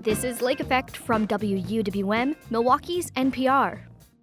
This is Lake Effect from WUWM, Milwaukee's NPR.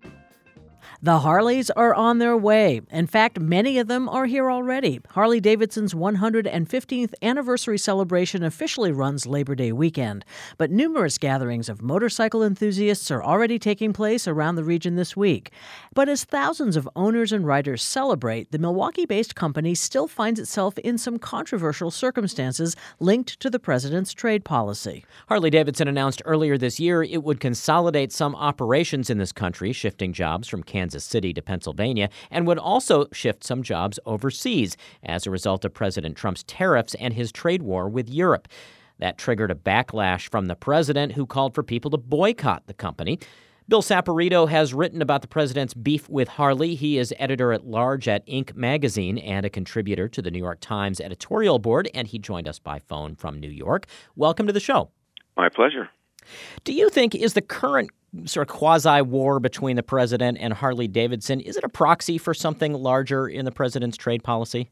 The Harleys are on their way. In fact, many of them are here already. Harley-Davidson's 115th anniversary celebration officially runs Labor Day weekend, but numerous gatherings of motorcycle enthusiasts are already taking place around the region this week. But as thousands of owners and riders celebrate, the Milwaukee-based company still finds itself in some controversial circumstances linked to the president's trade policy. Harley-Davidson announced earlier this year it would consolidate some operations in this country, shifting jobs from Kansas City to Pennsylvania, and would also shift some jobs overseas as a result of President Trump's tariffs and his trade war with Europe. That triggered a backlash from the president, who called for people to boycott the company. Bill Saporito has written about the president's beef with Harley. He is editor-at-large at Inc. magazine and a contributor to the New York Times editorial board, and he joined us by phone from New York. Welcome to the show. My pleasure. Do you think is the current sort of quasi-war between the president and Harley-Davidson, is it a proxy for something larger in the president's trade policy?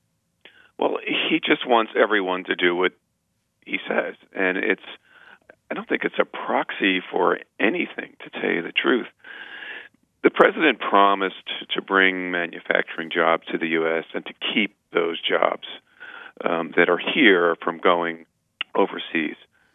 Well, he just wants everyone to do what he says, and I don't think it's a proxy for anything, to tell you the truth. The president promised to bring manufacturing jobs to the U.S. and to keep those jobs that are here from going overseas.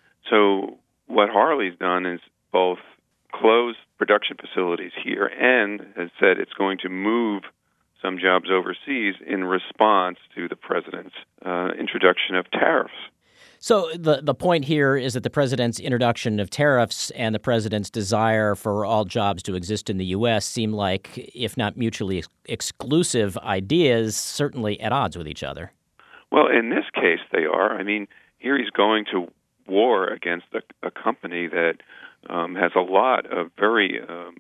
So what Harley's done is both close production facilities here and has said it's going to move some jobs overseas in response to the president's introduction of tariffs. So the point here is that the president's introduction of tariffs and the president's desire for all jobs to exist in the U.S. seem like, if not mutually exclusive ideas, certainly at odds with each other. Well, in this case, they are. I mean, here he's going to war against a company that has a lot of very,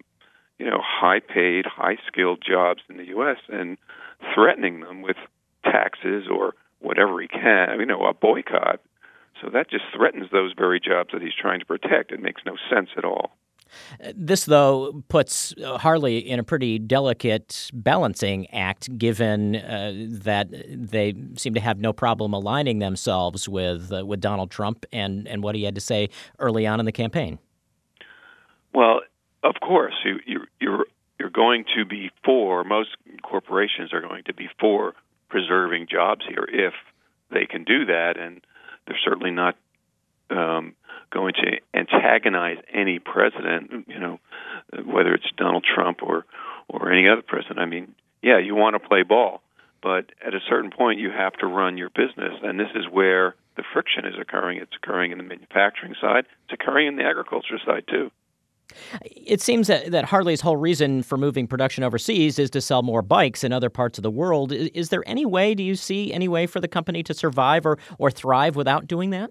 high-paid, high-skilled jobs in the U.S. and threatening them with taxes or whatever he can, a boycott. So that just threatens those very jobs that he's trying to protect. It makes no sense at all. This, though, puts Harley in a pretty delicate balancing act, given that they seem to have no problem aligning themselves with Donald Trump and what he had to say early on in the campaign. Well, of course, you're going to be for, most corporations are going to be for preserving jobs here if they can do that, and they're certainly not going to antagonize any president, whether it's Donald Trump or any other president. I mean, yeah, you want to play ball, but at a certain point you have to run your business, and this is where the friction is occurring. It's occurring in the manufacturing side. It's occurring in the agriculture side, too. It seems that Harley's whole reason for moving production overseas is to sell more bikes in other parts of the world. Is there any way, do you see any way for the company to survive or thrive without doing that?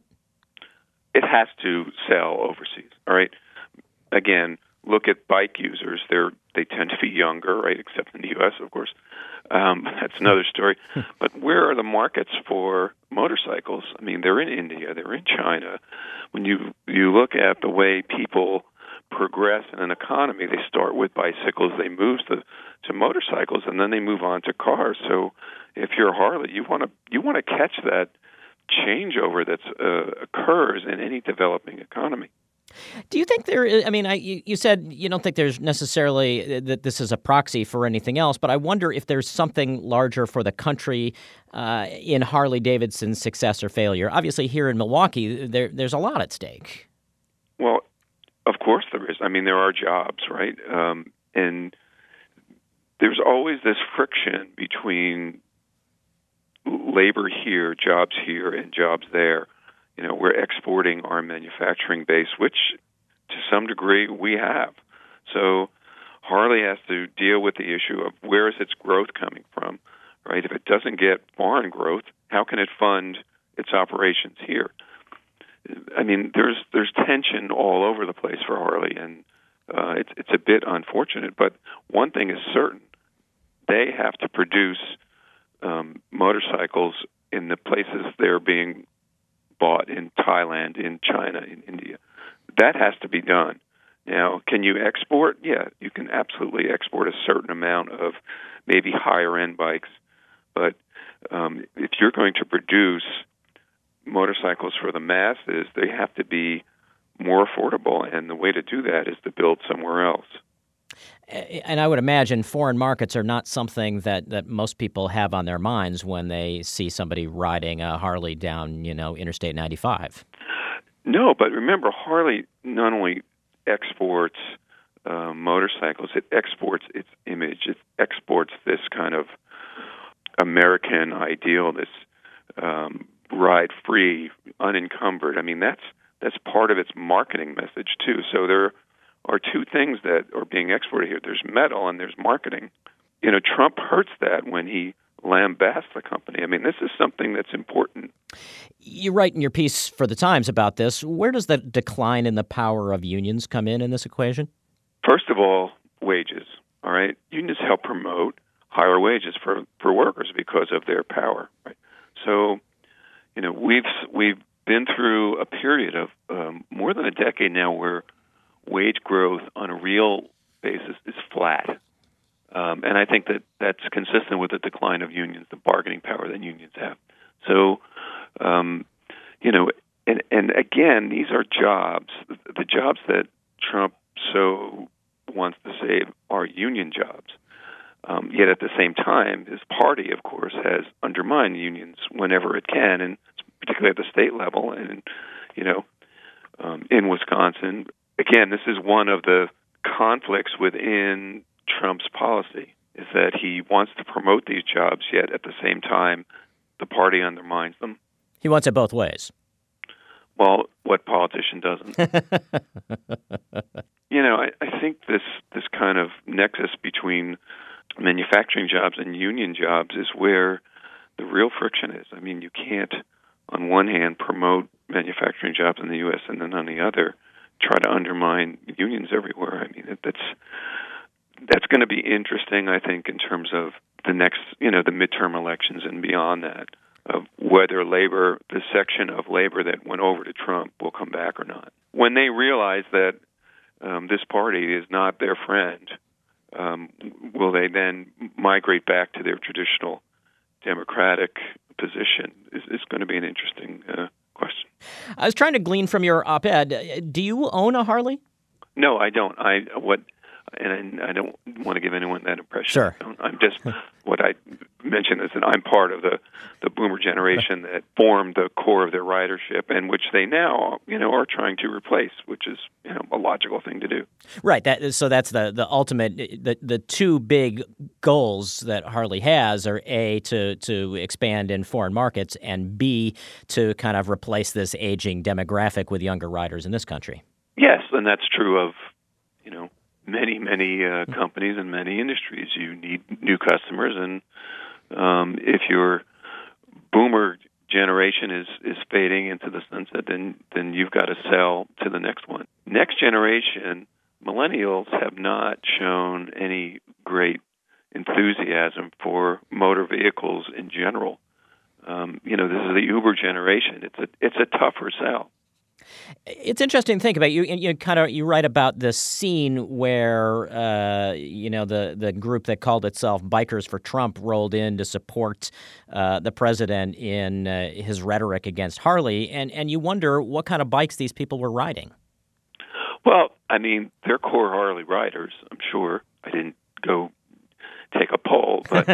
It has to sell overseas, all right? Again, look at bike users. They tend to be younger, right, except in the U.S., of course. That's another story. But where are the markets for motorcycles? I mean, they're in India. They're in China. When you look at the way people progress in an economy, they start with bicycles, they move to motorcycles, and then they move on to cars. So if you're Harley, you want to catch that changeover that occurs in any developing economy. Do you think there is, you said you don't think there's necessarily that this is a proxy for anything else, but I wonder if there's something larger for the country in Harley-Davidson's success or failure. Obviously, here in Milwaukee, there's a lot at stake. Well, of course there is. I mean, there are jobs, right? And there's always this friction between labor here, jobs here, and jobs there. We're exporting our manufacturing base, which to some degree we have. So Harley has to deal with the issue of where is its growth coming from, right? If it doesn't get foreign growth, how can it fund its operations here? I mean, there's tension all over the place for Harley, and it's a bit unfortunate. But one thing is certain: they have to produce motorcycles in the places they're being bought, in Thailand, in China, in India. That has to be done. Now, can you export? Yeah, you can absolutely export a certain amount of maybe higher-end bikes. But if you're going to produce motorcycles for the masses, they have to be more affordable, and the way to do that is to build somewhere else. And I would imagine foreign markets are not something that most people have on their minds when they see somebody riding a Harley down, Interstate 95. No, but remember, Harley not only exports motorcycles, it exports its image. It exports this kind of American ideal, this ride-free, unencumbered. I mean, that's part of its marketing message, too. So there are two things that are being exported here. There's metal and there's marketing. Trump hurts that when he lambasts the company. I mean, this is something that's important. You write in your piece for the Times about this. Where does the decline in the power of unions come in this equation? First of all, wages. All right, unions help promote higher wages for workers because of their power. Right. So, we've been through a period of more than a decade now where wage growth on a real basis is flat. And I think that's consistent with the decline of unions, the bargaining power that unions have. So, and again, these are jobs. The jobs that Trump so wants to save are union jobs. Yet at the same time, his party, of course, has undermined unions whenever it can, and particularly at the state level. And, in Wisconsin, again, this is one of the conflicts within Trump's policy, is that he wants to promote these jobs, yet at the same time, the party undermines them. He wants it both ways. Well, what politician doesn't? I think this kind of nexus between manufacturing jobs and union jobs is where the real friction is. I mean, you can't, on one hand, promote manufacturing jobs in the U.S. and then on the other, try to undermine unions everywhere. I mean, that's going to be interesting, I think, in terms of the next, the midterm elections and beyond that, of whether labor, the section of labor that went over to Trump, will come back or not. When they realize that this party is not their friend, will they then migrate back to their traditional Democratic position? Is going to be an interesting question. I was trying to glean from your op-ed. Do you own a Harley? No, I don't. And I don't want to give anyone that impression. Sure. I'm just, what I mentioned is that I'm part of the boomer generation that formed the core of their ridership, and which they now, are trying to replace, which is, a logical thing to do. Right. So that's the ultimate, the two big goals that Harley has are A, to expand in foreign markets, and B, to kind of replace this aging demographic with younger riders in this country. Yes, and that's true of, many companies and many industries. You need new customers, and if your boomer generation is fading into the sunset, then you've got to sell to the next one. Next generation, millennials, have not shown any great enthusiasm for motor vehicles in general. This is the Uber generation. It's a tougher sell. It's interesting to think about. You write about this scene where the group that called itself Bikers for Trump rolled in to support the president in his rhetoric against Harley, and you wonder what kind of bikes these people were riding. Well, I mean, they're core Harley riders, I'm sure. I didn't go take a poll, but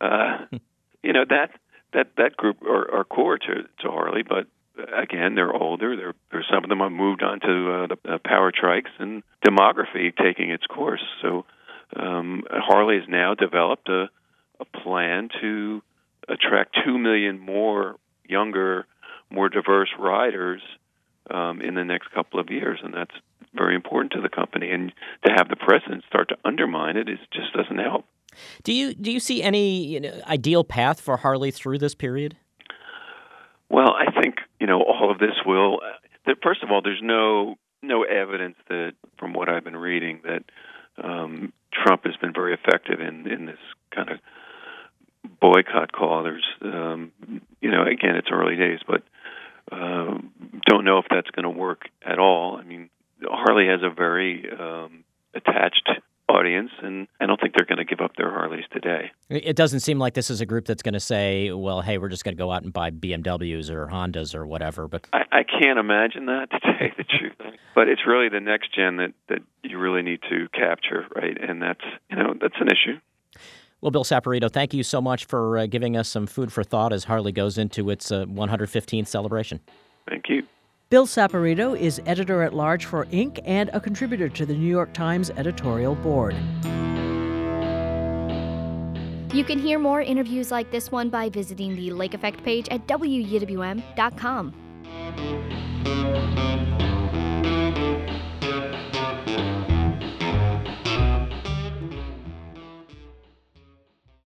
that group are core to Harley, but again, they're older. There's some of them have moved on to the power trikes, and demography taking its course. So Harley has now developed a plan to attract 2 million more younger, more diverse riders in the next couple of years, and that's very important to the company. And to have the president start to undermine it just doesn't help. Do you see any ideal path for Harley through this period? Well, I think all of this will. First of all, there's no evidence that, from what I've been reading, that Trump has been very effective in this kind of boycott call. There's, again, it's early days, but don't know if that's going to work at all. I mean, Harley has a very attached audience, and I don't think they're going to give up their Harleys today. It doesn't seem like this is a group that's going to say, well, hey, we're just going to go out and buy BMWs or Hondas or whatever. But I can't imagine that, to tell you the truth. But it's really the next gen that you really need to capture, right? And that's an issue. Well, Bill Saporito, thank you so much for giving us some food for thought as Harley goes into its 115th celebration. Thank you. Bill Saporito is editor-at-large for Inc. and a contributor to the New York Times editorial board. You can hear more interviews like this one by visiting the Lake Effect page at WUWM.com.